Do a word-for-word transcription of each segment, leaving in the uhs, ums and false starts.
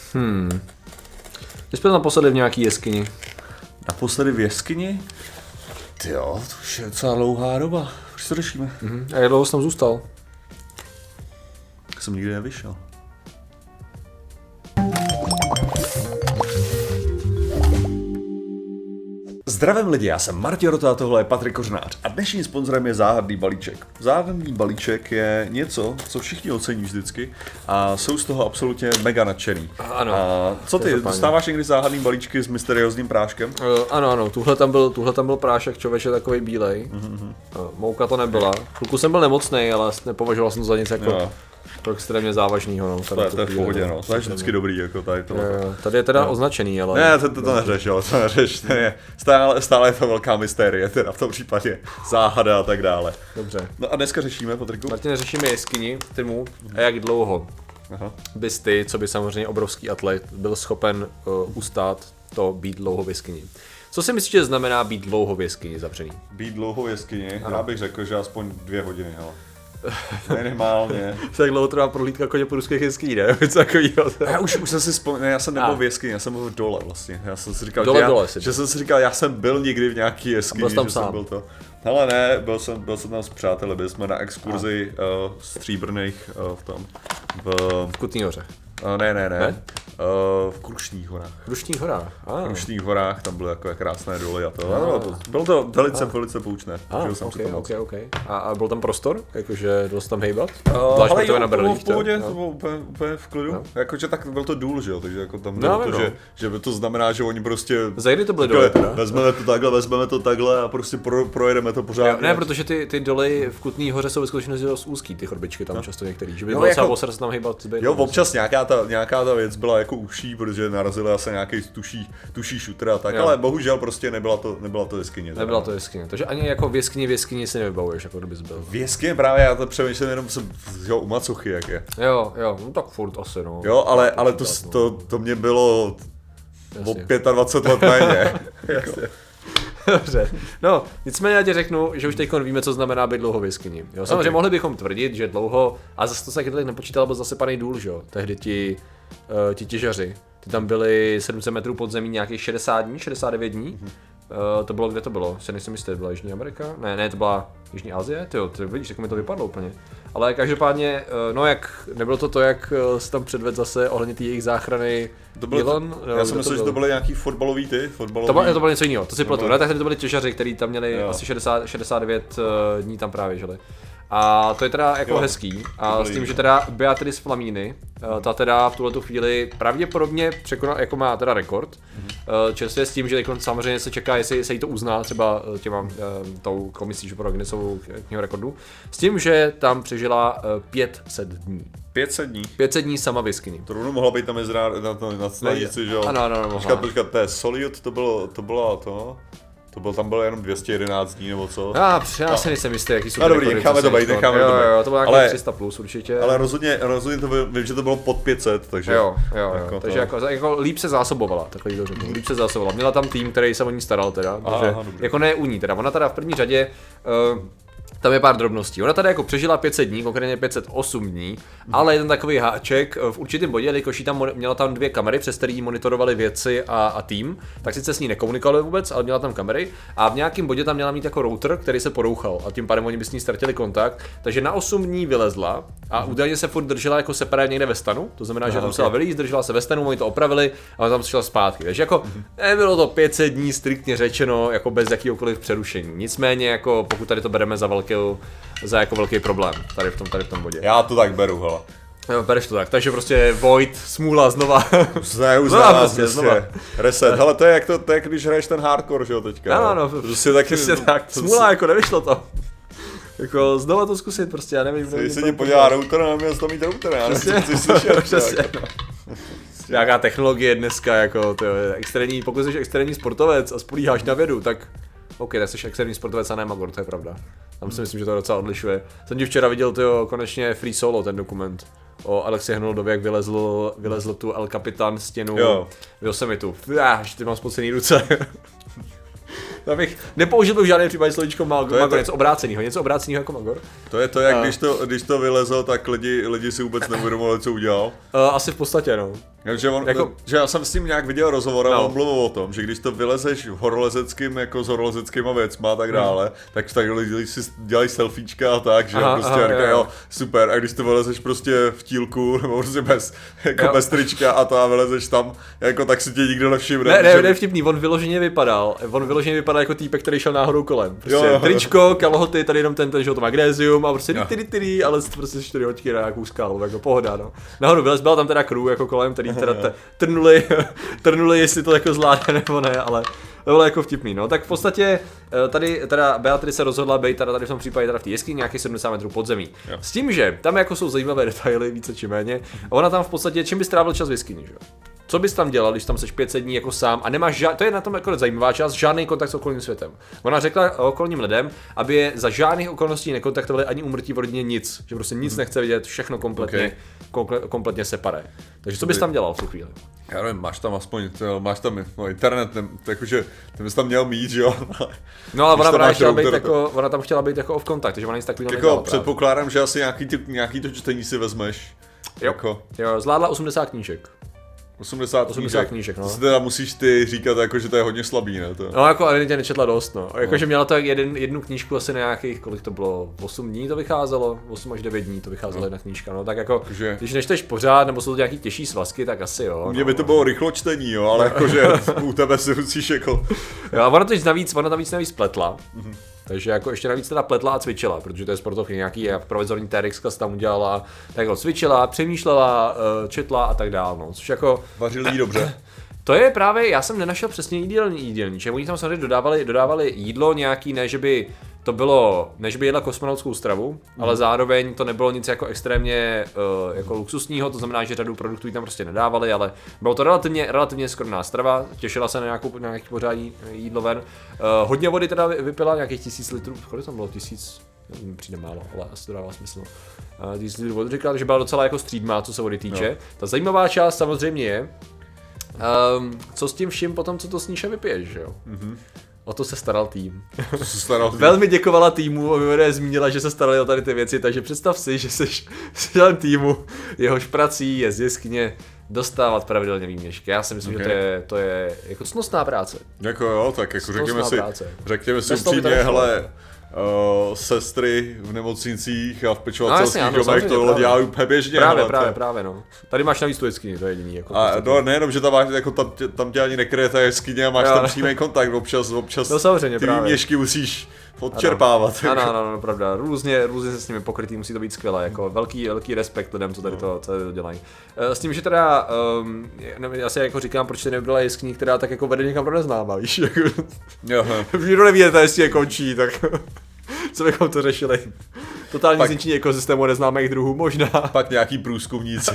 Hmm. Ty jsi byl naposledy v nějaký jeskyni. Naposledy v jeskyni? Tyjo, to už je docela dlouhá doba. Už se řešíme. Mm-hmm. A jak dlouho jsi tam zůstal? Jsem nikdy nevyšel. Zdravím lidi, já jsem Martin Rota a tohle je Patrik Kořenář a dnešním sponzorem je záhadný balíček. Záhadný balíček je něco, co všichni ocení vždycky a jsou z toho absolutně mega nadšený. Ano. A co ty, dostáváš někdy záhadný balíčky s mysteriózním práškem? Uh, ano, ano, tuhle tam byl, tuhle tam byl prášek, člověče takový bílej. Mm-hmm. Uh, mouka to nebyla. Chvilku jsem byl nemocnej, ale nepovažoval jsem to za nic jako... Jo. To extrémně závažnýho, no. To je, to je v pohodě, no. To je vždycky dobrý, jako tady to. Jo, tady je teda no. označený, ale... Ne, to, to, to neřeš, jo, to neřeš, to je, stále, stále je to velká mystérie, teda v tom případě záhada a tak dále. Dobře. No a dneska řešíme, Patriku? Martine, řešíme jeskyni, Tymu, a jak dlouho Aha. bys ty, co by samozřejmě obrovský atlet, byl schopen uh, ustát to být dlouho v jeskyni. Co si myslíš, že znamená být dlouho v jeskyni zavřený? Být dlouho v jeskyni? Ano. Já bych řekl, že aspoň dvě hodiny, hele. Minimálně. Tak dlouho trvá prohlídka koně po ruských jeskyní, ne? Já už, už jsem si vzpomněl, ne, já jsem nebyl v jeskyni, já jsem byl dole vlastně. Já jsem si říkal, dole, že, já, dole že jsem si říkal, já jsem byl někdy v nějaký jeskyni, byl tam že sám. jsem byl to. Hele ne, byl jsem, byl jsem tam s přáteli, byli jsme na exkurzi uh, stříbrných uh, v tom. V, v Kutný Hoře. Uh, ne, ne, ne. ne? Uh, v Krušných horách. V Krušných horách? Ah. V Krušných horách, tam byly takové krásné doly a to. Ah. to bylo to velice, ah. velice poučné. Ah, jsem okay, si to okay, okay. A, a byl tam prostor? Jakože byl jsi tam hejbat? Uh, ale jo, na to bylo v pohodě, to bylo úplně, úplně v klidu. No. Jakože tak byl to důl, že jo, takže jako tam bylo no, to, no. že, že to znamená, že oni prostě... Za kdy to byly doly teda? Vezmeme to takhle, vezmeme to takhle a prostě pro, projedeme to pořád. Ne, protože ty, ty doly v Kutný Hoře jsou ve skutečnosti dost úzký, ty chodbičky tam no. často některý. Že by bylo třeba osr se tam hejbat. Jo, občas nějaká ta, nějaká ta věc byla jako uší, protože narazili asi nějaký tuší, tuší šutr a tak, jo. ale bohužel prostě nebyla to, nebyla to jeskyně. Nebyla to jeskyně, takže ani jako v jeskyni v jeskyni si nevybavuješ, jako kdybys byl. V jeskyni právě, já to přemýšlím jenom jsem, jo, u macochy jak je. Jo, jo, no tak furt asi no. Jo, ale, ale to, to, to mě bylo o dvacet pět let méně. Jasně. Dobře, no nicméně já ti řeknu, že už teď víme, co znamená být dlouho v jeskyni. Jo, samozřejmě okay. mohli bychom tvrdit, že dlouho, a zase to se taky nepočítal, byl zasypaný důl, že jo, tehdy ti, uh, ti těžaři. Ty tam byli sedm set metrů pod zemí nějakých šedesát dní, šedesát devět dní. Mm-hmm. Uh, to bylo, kde to bylo? Se nejsem jistý, byla Jižní Amerika? Ne, ne, to byla Jižní Asie? Tyjo, ty vidíš, tak mi to vypadlo úplně. Ale každopádně, uh, no jak, nebylo to to, jak uh, se tam předvedl zase ohledně té jejich záchrany Milan? To, já jsem myslel, že to byly nějaký fotbalový ty, fotbalový. To bylo, to bylo něco jiného, to si pletu, ne? Tak to byli těžaři, kteří tam měli jo. asi šedesát, šedesát devět uh, dní tam právě žili. A to je teda jako jo, hezký a s tím, že teda Beatrice Flamini, ta teda v tuhletu chvíli pravděpodobně překonala, jako má teda rekord, mm-hmm. čerstvě s tím, že samozřejmě se čeká, jestli se jí to uzná třeba těma tou komisí, že pro Guinnessovou knihu rekordů, s tím, že tam přežila pět set dní. pět set dní? pět set dní sama v jeskyni. To rovnou mohla být tam na, na, na stanici, že jo? Ano, ano, ano. Počkat, počkat, to je Soliot, to bylo, to bylo to... To byl, tam bylo jenom dvě stě jedenáct dní nebo co? Já, já si nejsem jistý, jaký jsou no, dobrý, necháme to být, necháme to být. Jo, jo, to bylo nějaký tři sta plus určitě. Ale rozhodně, rozhodně to byl, vím, že to bylo pod pět set, takže... Jo, jo, jako jo. Takže jako, jako líp se zásobovala, takový to řeknu, líp se zásobovala. Měla tam tým, který se o ní staral teda, aha, takže, aha, jako ne u ní teda, ona teda v první řadě... Uh, Tam je pár drobností. Ona tady jako přežila pět set dní, konkrétně pět set osm dní, mm. ale jeden takový háček v určitém bodě, jelikož tam měla tam dvě kamery, přes které monitorovali věci a, a tým, tak sice s ní nekomunikovali vůbec, ale měla tam kamery a v nějakém bodě tam měla mít jako router, který se porouchal a tím pádem oni by s ní ztratili kontakt, takže na osm dní vylezla a mm. údajně se furt držela jako separát někde ve stanu, to znamená, že tam musela okay. vylízt, držela se ve stanu, oni to opravili a tam šla zpátky. Takže jako mm. nebylo to pět set dní striktně řečeno jako bez jakýhokoliv přerušení. Nicméně jako pokud tady to bereme za velký za jako velký problém tady v tom, tady v tom bodě. Já to tak beru, hele. Jo, bereš to tak, takže prostě Void, smůla znova. Znova prostě, znova. Reset, hele to je jak to, to je, když hraješ ten hardcore, že jo, teďka. Ano, no, prostě taky, prostě tak, smůla jako nevyšlo to. Jako znova to zkusit prostě, já nevím. Když se ti podívá router, neměl to mít router, já nevím, co jsi slyšel. Přesně. Nějaká technologie dneska, jako to je extrémní, pokud jsi extrémní sportovec a spolíháš na vědu, tak OK, tak jsi extrémní sportovec a ne magor, to je pravda. Tam si myslím, že to docela odlišuje. Jsem ti včera viděl tyjo, konečně Free Solo, ten dokument o Alexi Hnoldovi, jak vylezl, vylezl tu El Capitan stěnu jo. v Yosemitu. Až ty mám spocený ruce. Abych nepoužil byl v žádném případě slovíčko Magor, to... něco obrácenýho, něco obrácenýho jako Magor. To je to, jak a... když to, když to vylezlo, tak lidi, lidi si vůbec neuvědomovali, co udělal. Uh, asi v podstatě, no. Že, on, jako... že já jsem s tím nějak viděl rozhovor a no. on mluvil o tom, že když to vylezeš horolezeckým, jako s horolezeckýma věcma a tak dále, hmm. tak tak lidi si dělají selfiečka a tak, že aha, prostě aha, říkají, jo, super, a když to vylezeš prostě v tílku, nebo prostě bez, jako jo. bez trička a to a vylezeš tam, jako tak si tě nikdo nevšimne. Ne, ne, že... ne, vtipný, on vyloženě vypadal, on vyloženě vypadal jako týpek, který šel náhodou kolem. Prostě jo, jo. tričko, kalhoty, tady jenom ten, ten, že to magnézium a prostě tyry, tyry, ale prostě čtyři hoďky na nějakou skálu, jako pohoda, no. Nahoru vylez, byla tam teda crew jako kolem, který teda te, trnuli, trnuli, jestli to jako zvládne nebo ne, ale to bylo jako vtipný, no. Tak v podstatě tady teda Beatrice se rozhodla být tady, tady v tom případě teda v té jeskyni nějakých sedmdesát metrů pod zemí. Jo. S tím, že tam jako jsou zajímavé detaily, více či méně, a ona tam v podstatě, čím by strávil čas v jeskyni, že jo? Co bys tam dělal, když tam seš pět set dní jako sám a nemáš žád... to je na tom jako zajímavá část, žádný kontakt s okolním světem. Ona řekla okolním lidem, aby je za žádných okolností nekontaktovali ani úmrtí v rodině nic, že prostě nic nechce vidět, všechno kompletně, okay. komple, kompletně separé. Takže co bys tam dělal v tu chvíli? Já nevím, máš tam aspoň, to, máš tam no, internet, takže ty bys tam měl mít, že jo? No ale ona, ona, chtěla být jako, ona tam chtěla být jako off contact, takže ona nic takového jako nedělala. Předpokládám, právě. Že asi nějaký, ty, nějaký to čtení si vezmeš. Jo, jako. jo zvládla osmdesát knížek. osmdesát, osmdesát knížek, no. To si teda musíš ty říkat, jako, že to je hodně slabý, ne? To... No jako evidentně nečetla dost, no. Jakože no. měla to jeden, jednu knížku asi na nějakých, kolik to bylo, osm dní to vycházelo, osm až devět dní to vycházela no. jedna knížka, no. Tak jako, že... když nečteš pořád, nebo jsou to nějaký těžší svazky, tak asi jo. Mně no. by to bylo rychlo čtení, jo, ale jakože u tebe si musíš jako... Jo, a ona to navíc, ona navíc navíc pletla. Mm-hmm. Takže jako ještě navíc teda pletla a cvičila, protože to je sportovky nějaký provizorní T R X tam udělala, tak jako cvičila, přemýšlela, četla a tak dál, no, což jako... Vařili jí dobře. To je právě, já jsem nenašel přesně jídelní jídelníček, oni tam samozřejmě dodávali, dodávali jídlo nějaký, ne že by to bylo, než by jedla kosmonautskou stravu, mm. ale zároveň to nebylo nic jako extrémně uh, jako luxusního, to znamená, že řadu produktů tam prostě nedávali, ale bylo to relativně, relativně skromná strava, těšila se na, nějakou, na nějaký pořádný jídlo ven. Uh, hodně vody teda vypila, nějakých tisíc litrů, kolik tam bylo, tisíc, nevím, přijde málo, ale asi to dává smysl. Uh, tisíc litrů vody, říkala, že byla docela jako střídmá, co se vody týče. No. Ta zajímavá část samozřejmě je, um, co s tím vším potom, co to sníš a vypiješ, že jo? Mm-hmm. O to se staral tým. To se staral tým. Velmi děkovala týmu, a zmínila, že se starali o tady ty věci, takže představ si, že jsi člen týmu, jehož prací je z jeskyně dostávat pravidelně výměšky. Já si myslím, okay. že to je, to je jako ctnostná práce. Jako jo, tak jako řekněme si, řekněme si upřímně, hele, Uh, sestry v nemocnicích a v pečovatelských no, domech to dělají úplně běžně. Právě, hele, právě, právě, no. Tady máš navíc tu jeskyni, to je jediný. Jako a no, nejenom, že tam, máš, jako, tam, tě, tam tě ani nekryje ta jeskyně a máš jo. tam přímý kontakt, občas, občas no, samozřejmě, ty právě. výměšky musíš odčerpávat. Ano, ano, ano, pravda, různě, různě se s nimi pokrytý, musí to být skvělé, jako velký, velký respekt lidem, co tady to, co tady to dělají. S tím, že teda, um, já si jako říkám, proč to nebyla jeskyní, která tak jako vede někam do neznáma, víš, jako, nikdo neví, že ta jeskyně končí, tak... Co bychom to řešili? Totální zničení ekosystému neznámých druhů, možná. Pak nějaký průzkumníci.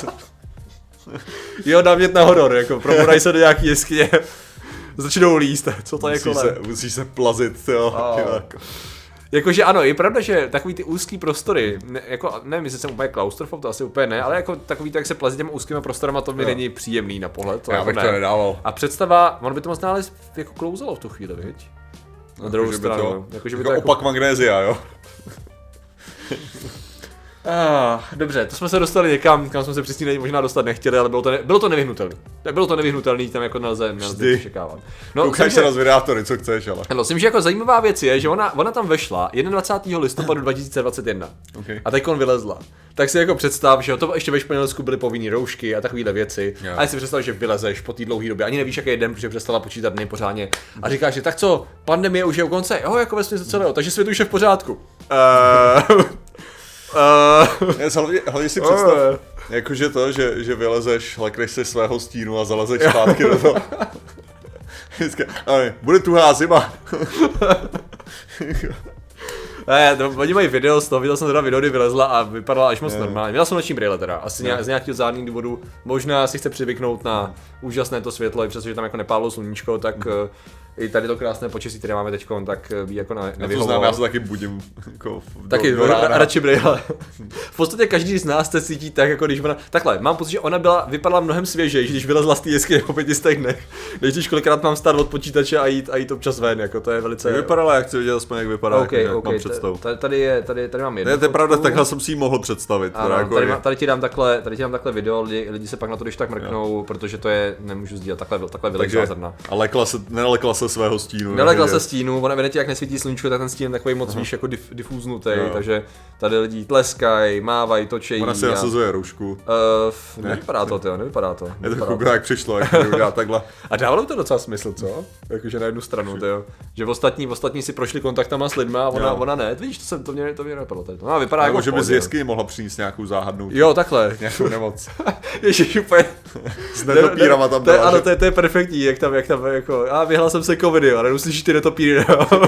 Jo, námět na horor, jako probodají se do nějaký jeskyně. Začnou líst, co to je kolem. Musíš se plazit, jo. Oh. Jakože ano, je pravda, že takový ty úzký prostory, ne, jako nevím, jestli jsem úplně klaustrofob, to asi úplně ne, ale jako takový, tak se plazí těma úzkýma prostorama, to mi no. není příjemný na pohled. To já bych ne. to nedával. A představa, ono by to moc nále jako klouzalo v tu chvíli, viď? Na druhou jako, stranu, to, jako, že by jako to jako... opak magnézia, jo? ah, dobře, to jsme se dostali někam, kam jsme se přesně možná dostat nechtěli, ale bylo to, ne, bylo to nevyhnutelné. Bylo to nevyhnutelné, tam jako nelze, nelze očekávat. No, Koukáš se na zvědátory, co chceš, ale... No, myslím, že jako zajímavá věc je, že ona, ona tam vešla dvacátého prvního listopadu dva tisíce dvacet jedna okay. a teď on vylezla. Tak si jako představ, že to ještě ve Španělsku byly povinné roušky a takovéhle věci. Yeah. A si představ, že vylezeš po té dlouhé době, ani nevíš, jaký je den, protože přestala počítat dny pořádně. A říkáš si, tak co, pandemie už je u konce, jo, jako ve smyslu celého, takže svět už je v pořádku. Uh... Uh, hlavně, hlavně si představ, uh, jakože to, že, že vylezeš, lekneš si svého stínu a zalezeš zpátky do toho. Bude tuhá zima. Ne, no, oni mají video z toho, viděl jsem teda video, kdy vylezla a vypadala až moc yeah. normálně. Měla jsem noční brýle teda, asi yeah. z nějakého zádných důvodů, možná si chce přivyknout na úžasné to světlo, i přestože tam jako nepálilo sluníčko, tak mm. i tady to krásné počasí, které máme teď, tak ví jako na, nevyhovovalo. Já to znám, já se taky budím jako do, taky do rána. radši brejle. V podstatě každý z nás se cítí tak, jako když ona, takhle, mám pocit, že ona byla, vypadala mnohem svěžejší, když vylezla z té jeskyně po pěti dnech, než když kolikrát mám stát od počítače a jít, a jít občas ven, jako to je velice... Jak vypadala, jak chci vidět aspoň, jak vypadá, okay, jak okay, mám představu. Tady, tady, je, tady, tady mám jednu. To je pravda, takhle jsem si ji mohl představit. Ano, jako tady, tady, ti dám takhle, tady ti dám takhle video, lidi, lidi se pak na to když tak mrknou, jo. Protože to je, nemůžu sdílet, takhle, takhle vylečná zrna. A lekla se, nelekla se svého stínu. Nelekla se stínu, ona vidíte, jak nesvítí sluníčko, tak ten stín je takový moc víš, jako dif, difúznutý, takže tady lidi tleskají, mávají, točejí. Ona si a... nasazuje roušku. Uh, ne? Nevypadá to, tyjo, nevypadá to. Je to chudá, jak přišlo, jak to udělá takhle. A dávalo to docela smysl, co? Jakože na jednu stranu, tyjo. Že v ostatní, v ostatní si prošli kontaktama s lidma a ona, ona ne. Víš, to, jsem, to mě, to mě nepadlo tady. No a vypadá jako že by z jeskyně mohla přinést nějakou záhadnou. Jo, takhle. Nějakou nemoc. Ježiš, úplně. S netopírama tam byla. To, ano, to je, to je perfektní, jak tam, jak tam, jako, a vyhrál jsem se covidy, ale neuslyšíš ty netopíry.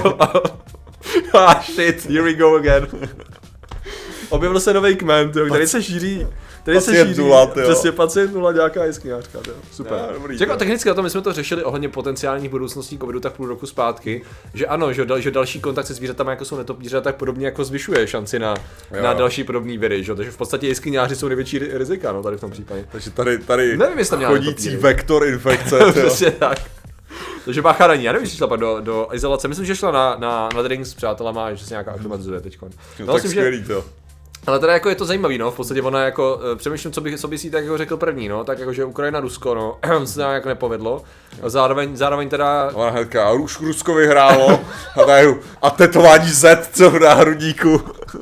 Ah shit, here we go again. Objevil se nový kmen, tyjo, který se šíří. Tady se šíří, nula, přesně pacient nula, nějaká jeskyňářka, super. Já, dobrý, Jako, technicky o tom my jsme to řešili ohledně potenciálních budoucností covidu tak půl roku zpátky, že ano, že, že další kontakt se zvířatama jako jsou netopíře, tak podobně jako zvyšuje šanci na, na další podobný viry, že? Takže v podstatě jeskyňáři jsou největší rizika, no, tady v tom případě. Takže tady, tady nevím, chodící vektor infekce. Přesně tak. Takže bacha na ní, já nevím, jestli šla do, do izolace, myslím, že šla na, na, na drinks s přátelama, že se nějaká aklimatizuje teďkon. No, no, tak skvělý že... to. Ale teda jako je to zajímavý, no, v podstatě ona jako, přemýšlím, co bych, co by si tak jako řekl první, no, tak jako, že Ukrajina, Rusko, no, se nám jako nepovedlo, a zároveň, zároveň teda... Ona hnedka, už Rusko vyhrálo, a tady, a tetování Z, co v náhrudníku.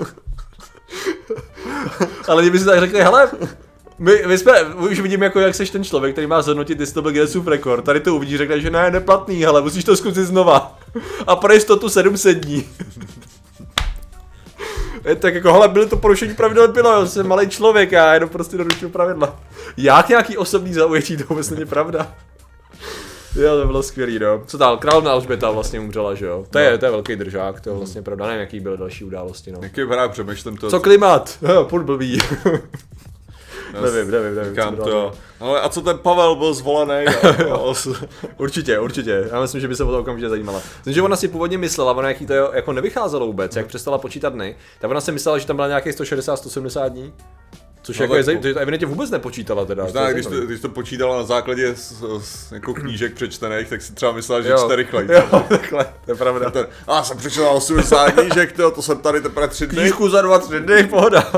Ale kdyby si tak řekli, hele, my, my jsme, už vidím jako, jak seš ten člověk, který má zhodnotit, jestli to byl Guinnessův rekord, tady to uvidíš, řekne, že ne, neplatný, hele, musíš to zkusit znova. A pro jistotu sedm set dní. Je tak jako, hele, byly to porušení pravidel, bylo, já jsem malý člověk, já jenom prostě doručuju pravidla. Jak nějaký osobní zaujetí, to vůbec není pravda. Jo, to bylo skvělý, no. Co dál, královna Alžběta vlastně umřela, že jo? To je, to je velký držák, to je vlastně pravda, nevím, jaký byly další události, no. Jaký hrá, přemýšlím to. Co klimat? Jo, půl blbý. nevím, nevím, nevím. Říkám to. Ale a co ten Pavel byl zvolený? Určitě, určitě. Já myslím, že by se o to okamžitě zajímala. Myslím, že ona si původně myslela, ona jaký to jako nevycházelo vůbec, jak přestala počítat dny, tak ona si myslela, že tam byla nějakých sto šedesát až sto sedmdesát dní. Což no jako je zajímavé, to evidentně vůbec nepočítala teda. Možná, když to, když to počítala na základě z, z, jako knížek přečtených, tak si třeba myslela, že jo. čte rychleji. Jo, takhle, to je pravda. Ten, a jsem přečetla osmdesát knížek, to, to jsem tady teprve tři dny. Knížku za dva, tři dny, pohoda.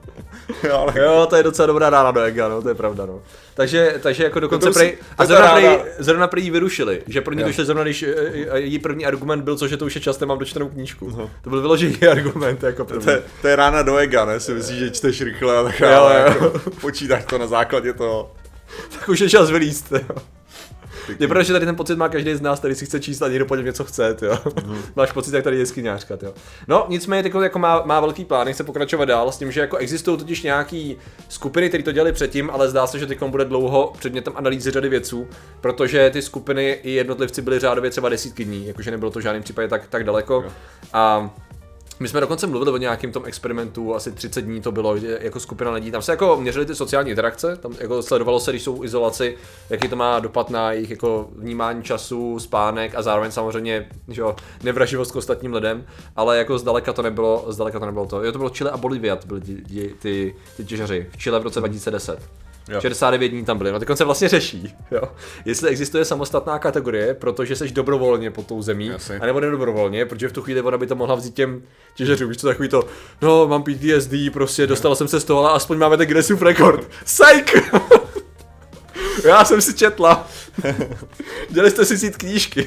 Jo, to je docela dobrá rána do ega, no, to je pravda, no. Takže, takže jako dokonce prej, a zrovna prej, zrovna prej jí vyrušili, že pro ně to šlo zrovna, když její první argument byl, cože to už je čas, nemám dočtenou knížku. No. To byl vyložený argument, jako první. To, to je rána do ega, ne, si myslíš, že čteš rychle a tak dále, jako, počítáš to na základě toho. Tak už je čas vylízt, jo. Je pravda, že tady ten pocit má každý z nás, který si chce číst a někdo po něm něco chce, jo. Mm. Máš pocit, jak tady je jeskyňářka, jo. No, nicméně teď jako má, má velký plán, chce pokračovat dál s tím, že jako existují totiž nějaký skupiny, které to dělali předtím, ale zdá se, že teď bude dlouho předmětem analýzy řady vědců, protože ty skupiny i jednotlivci byli řádově třeba desítky dní, jakože nebylo to v žádném případě tak, tak daleko. Jo. A my jsme dokonce mluvili o nějakém tom experimentu, asi třicet dní to bylo jako skupina lidí, tam se jako měřily ty sociální interakce, tam jako sledovalo se, když jsou v izolaci, jaký to má dopad na jejich jako vnímání času, spánek a zároveň samozřejmě, že jo, nevraživost k ostatním lidem, ale jako zdaleka to nebylo, zdaleka to nebylo to. Jo, to bylo Chile a Bolívia, to byly ty, ty, ty, ty těžaři, v Chile v roce dva tisíce deset. Jo. šedesát devět dní tam byly, no teď se vlastně řeší, jo. Jestli existuje samostatná kategorie, protože seš dobrovolně pod tou zemí, anebo nedobrovolně, protože v tu chvíli ona by to mohla vzít těm těžařům, víš co, takový to, no mám P T S D, prostě dostala jsem se z toho, ale aspoň máme ten Guinnessův rekord, psych! Já jsem si četla, dělali jste si cít knížky.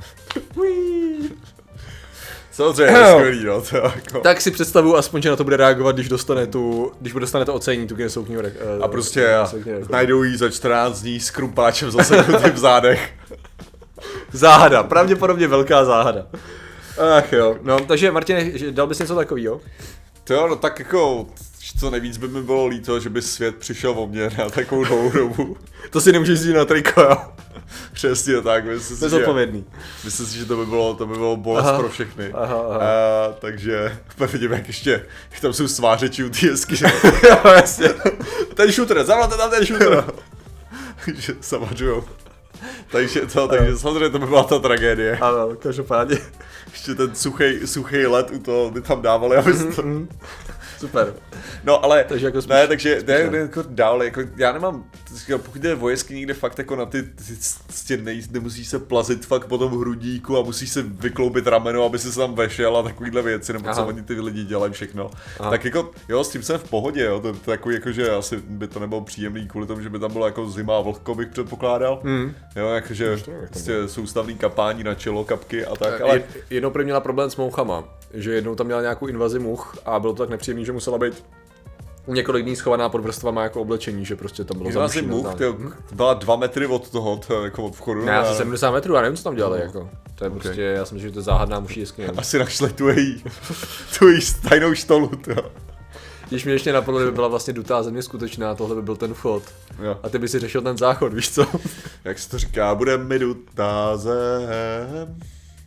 Samozřejmě, skvělý, no, to jako... Tak si představuju aspoň, že na to bude reagovat, když dostane tu, když bude dostane to ocenění, tu Guinnessovou knihu. Uh, a prostě uh, najdou jí za čtrnáct dní s krumpáčem zaseknutým v zádech. Záhada, pravděpodobně velká záhada. Ach jo, no, takže Martine, dal bys něco takovýho? To jo, no tak jako, co nejvíc by mi bylo líto, že by svět přišel o mě na takovou dlouhou dobu. To si nemůžeš říct na triko, jo? Přesně tak, myslím si, že, myslím si, že to by bylo, to by bylo bolest aha, pro všechny. Aha, aha. A, takže vidím, jak ještě, jak tam jsou svářeči u té jeskyně. Jo, jasně. Ten šutr, zavlaďte tam ten šutr. Že samařujou. takže to, takže samozřejmě to by byla ta tragédie. Ano, každopádně. Ještě ten suchej, suchej led u toho by tam dávali, aby to... Super. No ale, takže jako spíš, ne, takže spíš ne, ne. jako dál, jako já nemám, pokud jde o jeskyni někde fakt jako na ty, ty stěny, nemusíš se plazit fakt po tom hrudíku a musíš se vykloubit rameno, aby si se tam vešel a takovýhle věci, nebo co oni ty lidi dělají všechno. Aha. Tak jako, jo, s tím jsem v pohodě, jo, to, to takový jako, že asi by to nebylo příjemný kvůli tomu, že by tam bylo jako zima a vlhko, bych předpokládal. Mm. Jo, jakože prostě soustavný kapání na čelo, kapky a tak, ale... Jednou prý měla problém s mouchama, že jednou tam měla nějakou invazi much a bylo to tak nepříjemný, že musela být několik dní schovaná pod vrstvama jako oblečení, že prostě tam bylo zamušené. Much, to byla dva metry od toho, to jako od vchodu. Ne, asi sedmdesát metrů, já nevím, co tam dělali, no. Jako. To je okay. Prostě, já si myslím, že to je záhadná muší jeskyně. Asi našli tu její, tu její tajnou štolu, jo. Když mě ještě napadlo, by byla vlastně dutá země skutečná, tohle by byl ten vchod. Jo. A ty by si řešil ten záchod, víš co? Jak se to říká, bude mi dutá zem.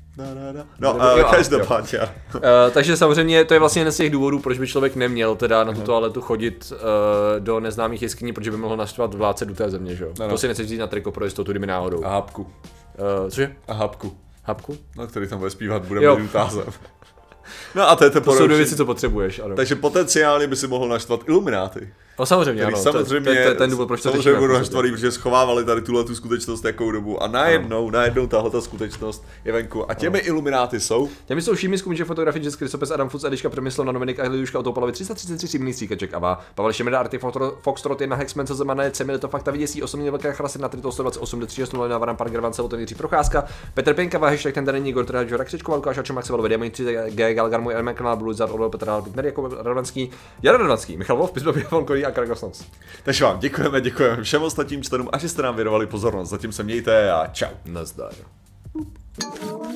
No, uh, každopádně. Uh, takže samozřejmě to je vlastně jeden z těch důvodů, proč by člověk neměl teda na tu toaletu chodit uh, do neznámých jeskyní, protože by mohl naštvat vládce duté země, že jo? No, no. To si nechceš vzít na triko pro jistotu, kdyby náhodou. A hapku. Uh, cože? A hapku. Hapku? No, který tam bude zpívat, bude mi dutá zem. No a to je to, to jsou dvě věci, co potřebuješ, ano. Takže potenciálně by si mohl naštvat Ilumináty. No samozřejmě, ano. Samozřejmě, to, to, to, ten důvod, proč to samozřejmě budu naštvaný, protože schovávali tady tuhle tu skutečnost jakou dobu a najednou, ano. najednou tahle ta skutečnost je venku. A těmi ano. Ilumináty jsou? Těmi jsou Šími, Skumiče, fotografii Jess Krysopes, Adam Fuc, Eliška Přemysl, Dominik Ahliuška, Otopalovi tři sta třicet tři, Simný Stříkaček, Ava, Pavel Šemeda, Arty, Foxtrot, jedna Hexman, Zemané, Cemil, to fakta vyděsí, osobně velká chrasy na Trito sto dvacet osm, tři šest nula, Varan Park, Gravan, Celoten, Jiří Procházka, Petr Pěnka, hashtag ten den Igor Trhač, Žora Křečková, Lukáš Ačo, Maxwell, Vedemoj tři G, Galgar, můj element kanál, Bluzard, Orwell, Petr Albitner, Jakub Radvanský, Jan Radvanský, Michal Wolf, Pizba Běvon, Kolí a Karagos Noc. Takže vám děkujeme, děkujeme všem ostatním členům a že jste nám věnovali pozornost. Zatím se mějte a čau. Nazdar.